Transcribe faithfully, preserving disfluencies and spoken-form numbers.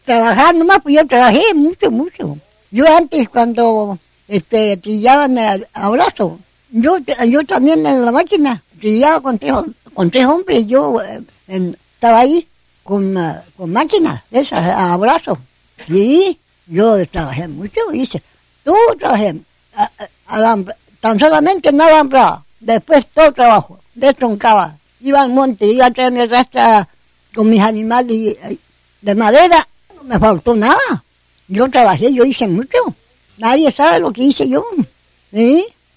Trabajar nomás, pues yo trabajé mucho, mucho. Yo antes cuando este, trillaban el abrazo, yo, yo también en la máquina trillaba con tres, con tres hombres, yo eh, en, estaba ahí con, uh, con máquinas, esas, a abrazo. Sí, yo trabajé mucho, hice, todo trabajé, a, a, alambra, tan solamente no alambraba, después todo trabajo, destroncaba, iba al monte, iba a traer mi rastra con mis animales de madera, no me faltó nada. Yo trabajé, yo hice mucho. Nadie sabe lo que hice yo. ¿Sí?